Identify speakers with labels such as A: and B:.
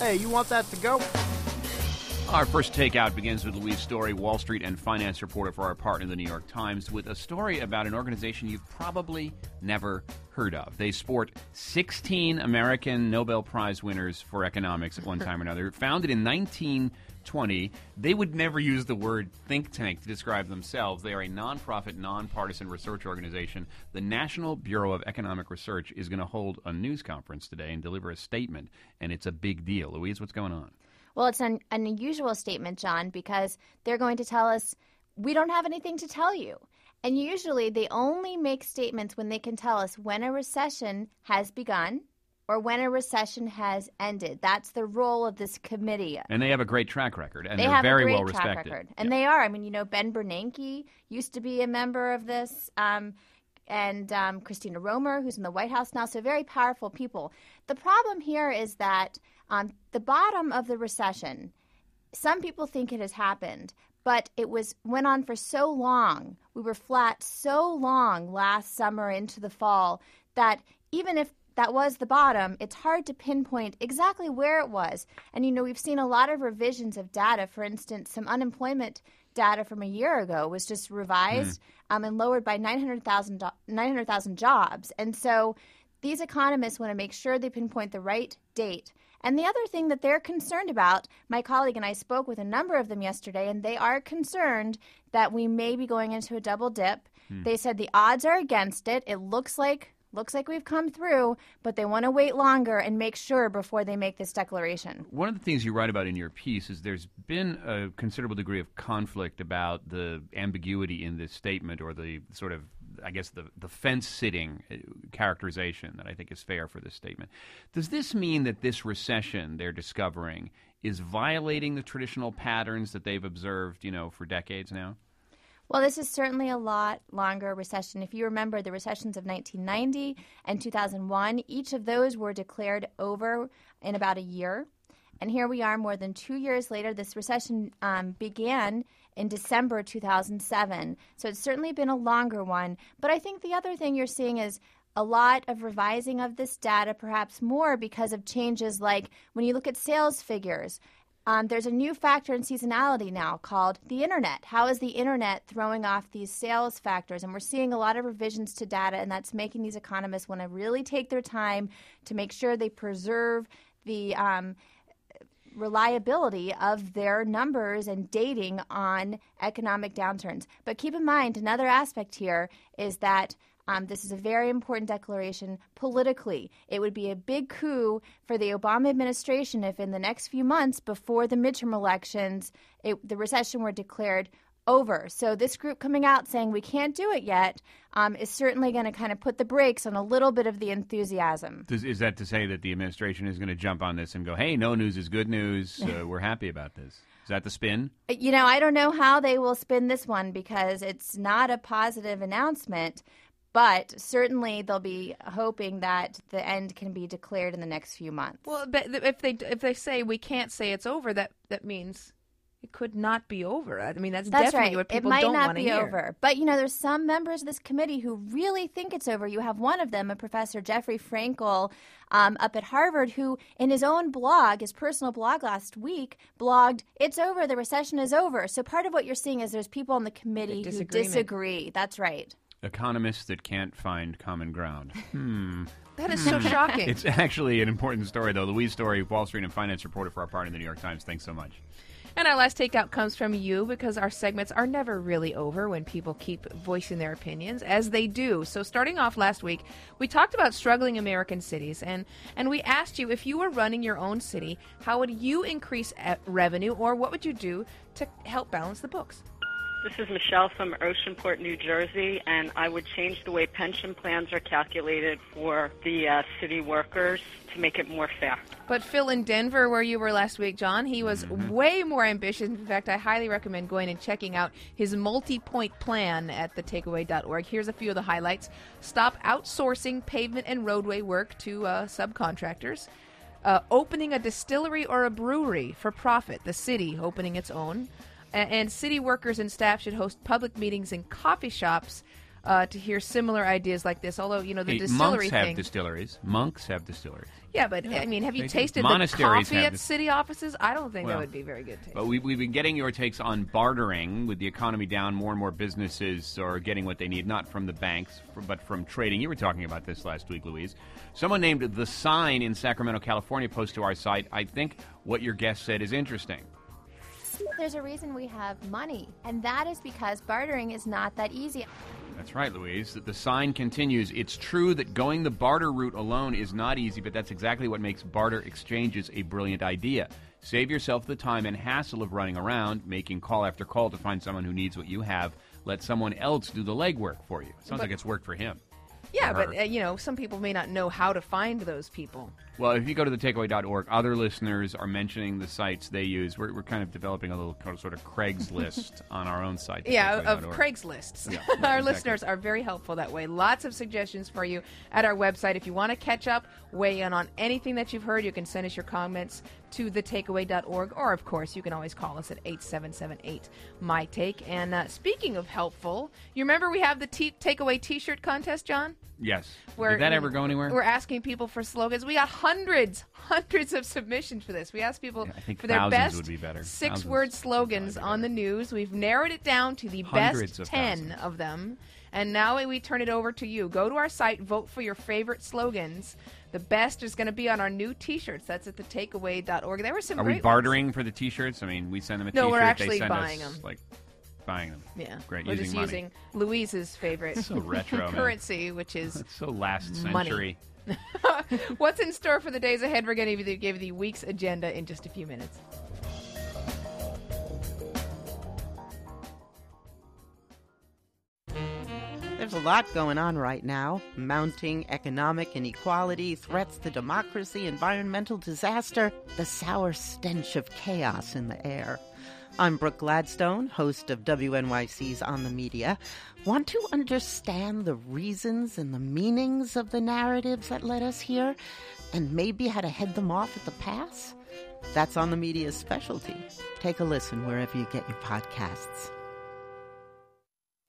A: Hey, you want that to go?
B: Our first takeout begins with Louise Story, Wall Street and finance reporter for our partner, the New York Times, with a story about an organization you've probably never heard of. They sport 16 American Nobel Prize winners for economics at one time or another. Founded in 1920, they would never use the word think tank to describe themselves. They are a nonprofit, nonpartisan research organization. The National Bureau of Economic Research is going to hold a news conference today and deliver a statement, and it's a big deal. Louise, what's going on?
C: Well, it's an unusual statement, John, because they're going to tell us, we don't have anything to tell you. And usually they only make statements when they can tell us when a recession has begun or when a recession has ended. That's the role of this committee.
B: And they have a great track record, and
C: they
B: they're
C: have
B: very
C: a great
B: well
C: track
B: respected.
C: Record. And they are. I mean, Ben Bernanke used to be a member of this, and Christina Romer, who's in the White House now, so very powerful people. The problem here is that the bottom of the recession, some people think it has happened, but it went on for so long. We were flat so long last summer into the fall that even if that was the bottom, it's hard to pinpoint exactly where it was. And, we've seen a lot of revisions of data. For instance, some unemployment data from a year ago was just revised and lowered by 900,000 jobs. And so these economists want to make sure they pinpoint the right date. And the other thing that they're concerned about, my colleague and I spoke with a number of them yesterday, and they are concerned that we may be going into a double dip. They said the odds are against it. It looks like we've come through, but they want to wait longer and make sure before they make this declaration. One
B: of the things you write about in your piece is there's been a considerable degree of conflict about the ambiguity in this statement, or the sort of, I guess, the fence-sitting characterization that I think is fair for this statement. Does this mean that this recession they're discovering is violating the traditional patterns that they've observed, for decades now?
C: Well, this is certainly a lot longer recession. If you remember the recessions of 1990 and 2001, each of those were declared over in about a year. And here we are more than 2 years later. This recession began in December 2007. So it's certainly been a longer one. But I think the other thing you're seeing is a lot of revising of this data, perhaps more because of changes like when you look at sales figures. There's a new factor in seasonality now called the Internet. How is the Internet throwing off these sales factors? And we're seeing a lot of revisions to data, and that's making these economists want to really take their time to make sure they preserve the reliability of their numbers and dating on economic downturns. But keep in mind, another aspect here is that this is a very important declaration politically. It would be a big coup for the Obama administration if in the next few months before the midterm elections, the recession were declared over. So this group coming out saying we can't do it yet is certainly going to kind of put the brakes on a little bit of the enthusiasm.
B: Is that to say that the administration is going to jump on this and go, hey, no news is good news, we're happy about this? Is that the spin?
C: I don't know how they will spin this one because it's not a positive announcement. But certainly they'll be hoping that the end can be declared in the next few months.
D: Well, but if they say we can't say it's over, that means it could not be over. I mean, that's definitely
C: right.
D: what people don't want to hear.
C: It might not be over. But, there's some members of this committee who really think it's over. You have one of them, a Professor Jeffrey Frankel up at Harvard, who in his own blog, his personal blog last week, blogged, it's over, the recession is over. So part of what you're seeing is there's people on the committee who disagree. That's right.
B: Economists that can't find common ground.
D: That is so shocking.
B: It's actually an important story, though. Louise Story, Wall Street and finance reporter for our partner, the New York Times. Thanks so much.
D: And our last takeout comes from you, because our segments are never really over when people keep voicing their opinions, as they do. So starting off last week, we talked about struggling American cities, and we asked you, if you were running your own city, how would you increase revenue, or what would you do to help balance the books?
E: This is Michelle from Oceanport, New Jersey, and I would change the way pension plans are calculated for the city workers to make it more fair.
D: But Phil in Denver, where you were last week, John, he was way more ambitious. In fact, I highly recommend going and checking out his multi-point plan at thetakeaway.org. Here's a few of the highlights. Stop outsourcing pavement and roadway work to subcontractors. Opening a distillery or a brewery for profit, the city opening its own. And city workers and staff should host public meetings in coffee shops to hear similar ideas like this. Although, the distillery
B: monks have
D: thing.
B: distilleries. Monks have distilleries.
D: Yeah, but I mean, have you
B: They do.
D: tasted the
B: Monasteries
D: coffee
B: have
D: at
B: this-
D: city offices? I don't think that
B: Well,
D: would be very good taste.
B: But we've been getting your takes on bartering. With the economy down, more and more businesses are getting what they need, not from the banks, but from trading. You were talking about this last week, Louise. Someone named The Sign in Sacramento, California, posted to our site. I think what your guest said is interesting.
C: There's a reason we have money, and that is because bartering is not that easy.
B: That's right, Louise. The Sign continues. It's true that going the barter route alone is not easy, but that's exactly what makes barter exchanges a brilliant idea. Save yourself the time and hassle of running around, making call after call to find someone who needs what you have. Let someone else do the legwork for you. Sounds like it's worked for him.
D: Yeah,
B: or
D: but,
B: her.
D: some people may not know how to find those people.
B: Well, if you go to thetakeaway.org, other listeners are mentioning the sites they use. We're kind of developing a little sort of Craigslist on our own site.
D: Yeah, of
B: thetakeaway.org.
D: Craigslists.
B: Yeah,
D: Our
B: exactly.
D: listeners are very helpful that way. Lots of suggestions for you at our website. If you want to catch up, weigh in on anything that you've heard, you can send us your comments to thetakeaway.org, or, of course, you can always call us at 877-8-MY-TAKE. And speaking of helpful, you remember we have the Takeaway T-shirt contest, John?
B: Yes.
D: Where,
B: Did that ever go anywhere?
D: We're asking people for slogans. We got hundreds of submissions for this. We asked people
B: I think
D: for their
B: thousands
D: best
B: would be better.
D: 6-word
B: Thousands
D: slogans
B: would be
D: on the
B: better.
D: news. We've narrowed it down to the
B: Hundreds
D: best
B: of
D: 10
B: thousands.
D: of them. And now we turn it over to you. Go to our site, vote for your favorite slogans. The best is going to be on our new T-shirts. That's at thetakeaway.org. There were some
B: Are
D: great
B: we bartering for the T-shirts? I mean, we send them a
D: No,
B: T-shirt.
D: we're actually
B: they send
D: buying
B: us,
D: them.
B: Buying them.
D: ones. Yeah,
B: Great.
D: we're
B: Using
D: just
B: money.
D: using Louise's favorite
B: So retro, man.
D: currency, which is
B: It's so last
D: Money.
B: century.
D: What's in store for the days ahead? We're going to give you the week's agenda in just a few minutes.
A: There's a lot going on right now. Mounting economic inequality, threats to democracy, environmental disaster, the sour stench of chaos in the air. I'm Brooke Gladstone, host of WNYC's On the Media. Want to understand the reasons and the meanings of the narratives that led us here, and maybe how to head them off at the pass? That's On the Media's specialty. Take a listen wherever you get your podcasts.